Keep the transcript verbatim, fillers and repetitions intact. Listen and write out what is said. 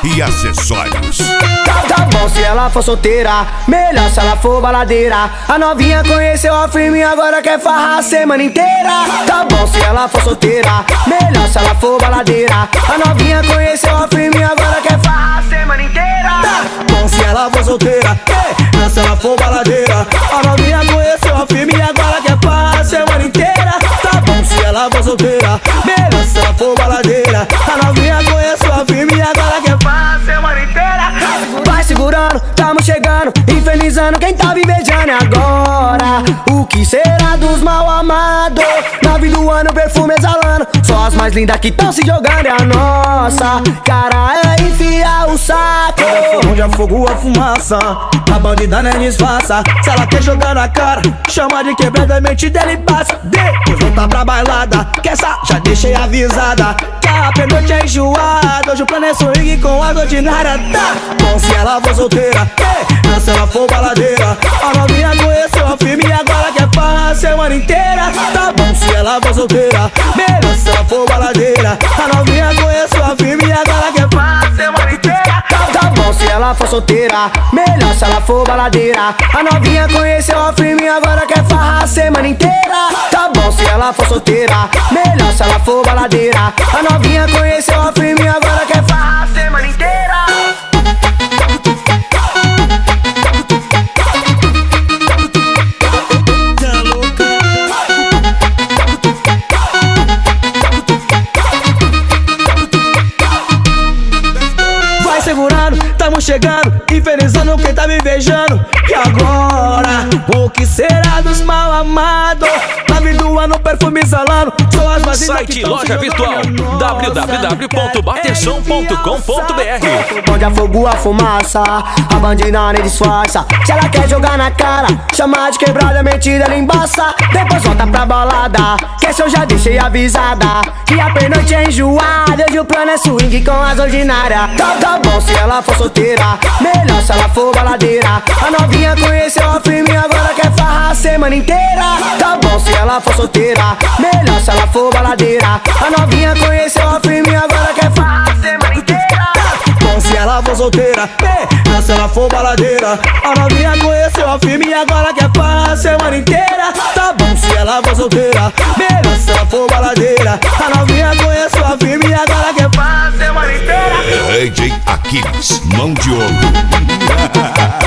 e acessórios. Tá, tá bom se ela for solteira, melhor se ela for baladeira. A novinha conheceu a firme, agora quer farrar a semana inteira. Tá bom se ela for solteira, melhor se ela for baladeira. A novinha conheceu a firme, agora quer farrar a semana inteira. Tá bom se ela for solteira, melhor se ela for baladeira. A novinha conheceu a firme, agora quer farrar a semana inteira. Tá bom se ela for solteira, melhor se ela for baladeira. A novinha conheceu a firme, agora quer farrar a semana inteira. Vai segurando, tamo chegando, infernizando quem tá invejando. E agora, o que será dos mal amados? Nove do ano, perfume exalando, só as mais lindas que tão se jogando. É a nossa cara é enfiar o saco. Onde é fogo a fumaça, a bandida nem disfarça. Se ela quer jogar na cara, chama de quebrada, a mente dela e passa. Depois volta pra bailada, que essa já deixei avisada. Que a pernoite é enjoada, hoje o plano é swing com água ordinária. Tá bom se ela for solteira, não se ela for baladeira. A novinha conheceu a firme e agora quer farrar a semana inteira. Tá bom se ela for solteira, melhor se ela for baladeira. A novinha conheceu a firme e agora quer farrar a semana inteira. Tá bom se ela for solteira, melhor se ela for baladeira. A novinha conheceu a firme e agora quer farrar a semana inteira. Tá bom se ela for solteira, melhor se ela for baladeira. A novinha conheceu a firme e agora quer farrar a semana inteira. Segurando, tamo chegando, infernizando quem tá me invejando. E agora, o que será dos mal amados? Nove do ano, perfume exalando, são as mais lindas que Site loja virtual w w w ponto batersom ponto com ponto b r. Onde há fogo a fumaça, a bandida nem disfarça. Se ela quer jogar na cara, chama de quebrada, mentira, ela embaça. Depois volta pra balada, que essa eu já deixei avisada. Que a pernoite é enjoada, hoje o plano é swing com as ordinárias. Tá, tá bom se ela for solteira, melhor se ela for baladeira. A novinha conheceu a firme, agora quer farrar a semana inteira. Tá bom se ela for solteira, melhor se ela for baladeira. A novinha conheceu a firme, agora quer farrar a semana inteira. Bom se ela for solteira, melhor se ela for baladeira. A novinha conheceu a firme e agora quer farrar a semana inteira. Tá bom se ela for solteira, melhor se ela for baladeira. A novinha conheceu a firme e agora quer farrar a semana inteira. D J Aquiles, mão de ouro.